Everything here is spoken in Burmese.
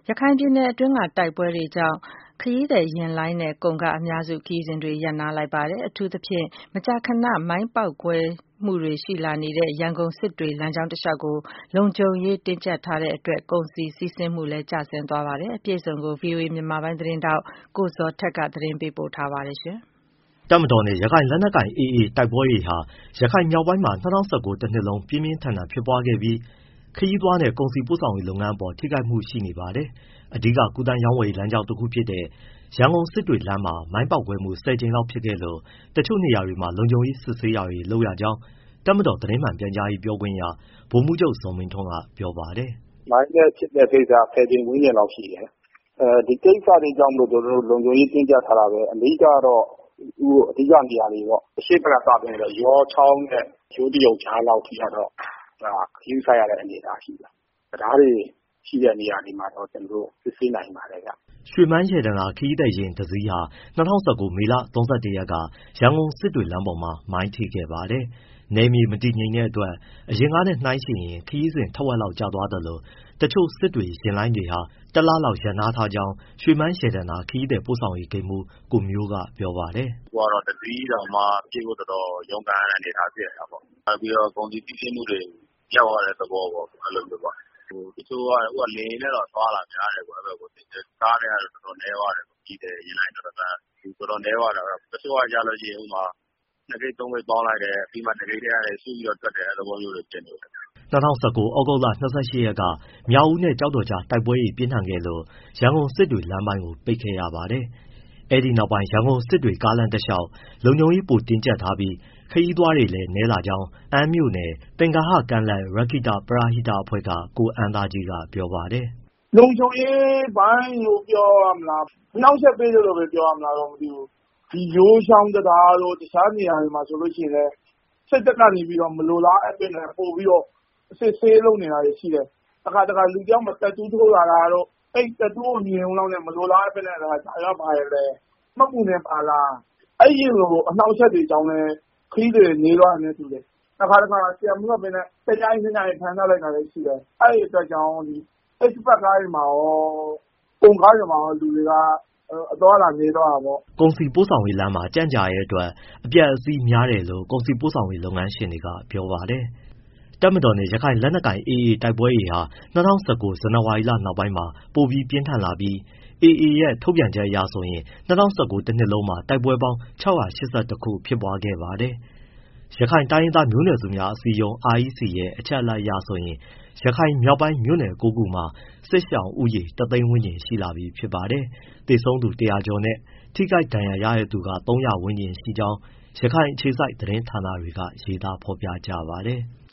ရခိုင်ပြည်နယ်အတွင်းကတိုက်ပွဲတွေကြောင့်ခရီးသည်ယာဉ်လိုင်းနဲ့ကုန်ကားအများစုခရီးစဉ်တွေရပ်နားလိုက်ပါတယ်။အထူးသဖြင့်မကြာခဏမိုင်းပေါက်ကွဲမှုတွေရှိလာနေတဲ့ရန်ကုန်စစ်တွေလမ်းကြောင်းတစ်လျှောက်ကိုလုံခြုံရေးတင်းကျပ်ထားတဲ့အတွက်ကုန်စည်စီးဆင်းမှုလည်းကျဆင်းသွားပါတယ်။အပြည့်အစုံကို VOA မြန်မာပိုင်းသတင်းထောက်ကိုဇော်ထက်ကသတင်းပေးပို့ထားပါတယ်။တပ်မတော်နဲ့ရခိုင်လက်နက်ကိုင် AA တိုက်ပွဲတွေဟာရခိုင်မြောက်ပိုင်းမှာ2019တစ်နှစ်လုံးပြင်းပြင်းထန်ထန်ဖြစ်ပွားခဲ့ပြီးခရီးသွားနဲ့ကုန်စည်ပို့ဆောင်ရေးလုပ်ငန်းအပေါ်ထိခိုက်မှုရှိနေပါတယ်။ အဓိကကူးသန်းရောင်းဝယ်ရေးလမ်းကြောင်းတစ်ခုဖြစ်တဲ့ရန်ကုန်စစ်တွေလမ်းမှာမိုင်းပေါက်ကွဲမှု10 ကြိမ်လောက်ဖြစ်ခဲ့လို့တချို့နေရာတွေမှာလုံခြုံရေးစစ်ဆေးတာတွေလုပ်ရကြောင်းတပ်မတော်သတင်းမှန်ပြန်ကြားရေးပြောခွင့်ရဗိုလ်မှူးချုပ်ဇော်မင်းထွန်းကပြောပါတယ်။ “မိုင်းနဲ့ဖြစ်တဲ့ကိစ္စ10 ကြိမ်ဝန်းကျင်လောက်ရှိတယ်။ဒီကိစ္စတွေကြောင့်မို့ကျွန်တော်တို့လုံခြုံရေးတင်းကျပ်ထားတာပဲအဓိကတော့အဓိကနေရာတွေပေါ့အရှေ့ဘက်ကစပြီးတော့ရောချောင်းနဲ့ရိုးတရုတ်ကြားလောက်ထိကတော့ခရီးဆိုင်ရတဲ့အနေအထားရှိတယ်။တရားတွေရှိတဲ့နေရာတွေမှာတော့ကျွန်တော်တို့စစ်ဆေးနိုင်ပါတယ်ဗျ။ ” ရွှေမန်းရတနာခရီးသည်ယာဉ်တစ်စီးဟာ2019မေလ31ရက်ကရန်ကုန်စစ်တွေလမ်းပေါ်မှာမိုင်းထိခဲ့ပါတယ်။ နယ်မြေမတည်ငြိမ်တဲ့အတွက်အရင်ကနဲ့နှိုင်းယှဉ်ရင်ခရီးစဉ်ထက်ဝက်လောက်ကျသွားသလိုတချို့စစ်တွေယာဉ်လိုင်းတွေဟာတလလောက်ရပ်နားထားကြောင်းရွှေမန်းရတနာခရီးသည်ပို့ဆောင်ရေးဂိတ်မှူးကိုမျိုးကပြောပါတယ်။ “အခုကတော့တစ်စီးတောင်မှပြေးဖို့တော်တော်ရုန်းကန်ရတဲ့အနေအထားဖြစ်နေတာပေါ့။နောက်ပြီးတော့ကုန်စည်စီးဆင်းမှုတွေရပ်သွားတဲ့သဘောပေါ့အဲ့လိုမျိုးပေါ့။တချို့ကလေယာဉ်နဲ့တော့သွားတာများတယ်ပေါ့ကားနဲ့ကတော့တော်တော်နည်းသွားတယ်ခရီးသည်ယာဉ်လိုင်းတော်တော်နည်းသွားတယ်။တချို့ကကျလို့ရှိရင်ဥပမာ 2 ဂိတ် 3 ဂိတ်ပေါင်းလိုက်တယ်ပြီးမှတစ်ဂိတ်ထဲကနေစုပြီးတော့ထွက်တယ်အဲ့သဘောမျိုးတွေဖြစ်နေတယ်။” 2019 သြဂုတ်လ 28 ရက်ကမြောက်ဦးနဲ့ကျောက်တော်ကြားတိုက်ပွဲတွေပြင်းထန်ခဲ့လို့ရန်ကုန်စစ်တွေလမ်းပိုင်းကိုပိတ်ခဲ့ရပါတယ်။ အဲဒီနောက်ပိုင်းရန်ကုန်စစ်တွေကားလမ်းတလျှောက်လုံခြုံရေးပိုတင်းကျပ်ထားပြီးခရီးသွားတွေလည်းနည်းလာကြောင်းအမ်းမြို့နယ် သင်္ဂဟကမ်းလက်ရက္ခိတပရဟိတအဖွဲ့ကကိုအမ်းသားကြီးကပြောပါတယ်။ “လုံခြုံရေးပိုင်းလို့ပြောရမလားအနှောင့်အယှက်ပေးတယ်လို့ပဲပြောရမလားမသိဘူး။ဒီယိုးချောင်းတံတားတို့တခြားနေရာတွေမှာဆိုလို့ရှိရင်လည်းစစ်တပ်ကနေပြီးတော့မလိုလားအပ်ဘဲနဲ့ပို့ပြီးတော့စစ်ဆေးလုပ်နေတာတွေရှိတယ်။တခါလူတယောက်မှာ tattoo ထိုးလာတာတို့အဲ့ tattoo ကိုမြင်ရုံလောက်နဲ့မလိုလားအပ်ဘဲနဲ့ဒါကဘာလဲမှတ်ပုံတင်ပါလားအဲ့ဒီလိုအနှောင့်အယှက်တွေကြောင့်လည်းခရီးသည်နည်းသွားတာနဲ့တူတယ်။တခါပြန်မလွှတ်ဘဲနဲ့တစ်ညအိပ် 2 ညအိပ်ဖမ်းထားလိုက်တာလည်းရှိတယ်။အဲ့ဒီအတွက်ကြောင့်express ကားတွေမှာရောကုန်ကားတွေမှာရောလူတွေကအသွားအလာနည်းသွားတာပေါ့။ကုန်စည်ပို့ဆောင်ရေးလမ်းမှာကြန့်ကြာတဲ့အတွက်အပျက်အစီးများတယ်လို့ကုန်စည်ပို့ဆောင်ရေးလုပ်ငန်းရှင်တွေကပြောပါတယ်။ တပ်မတော်နဲ့ရခိုင်လက်နက်ကိုင် AA တိုက်ပွဲတွေဟာ2019 ဇန်နဝါရီလနောက်ပိုင်းမှာပိုပြီးပြင်းထန်လာပြီး AA ရဲ့ ထုတ်ပြန်ချက်အရဆိုရင်2019 တစ်နှစ်လုံးမှာတိုက်ပွဲပေါင်း 681 ခုဖြစ်ပွားခဲ့ပါတယ်။ ရခိုင်တိုင်းရင်းသားမျိုးနွယ်စုများအစည်းအရုံး REC ရဲ့အချက်အလက်အရဆိုရင်ရခိုင်မြောက်ပိုင်းမြို့နယ် 9 ခုမှာစစ်ရှောင်ဦးရေ 1 သိန်းဝန်းကျင်ရှိလာပြီဖြစ်ပါတယ်။ သေဆုံးသူ 100 ကျော်နဲ့ထိခိုက်ဒဏ်ရာရတဲ့သူက 300 ဝန်းကျင်ရှိကြောင်း ရခိုင်အခြေစိုက်သတင်းဌာနတွေကရေးသားဖော်ပြကြပါတယ်။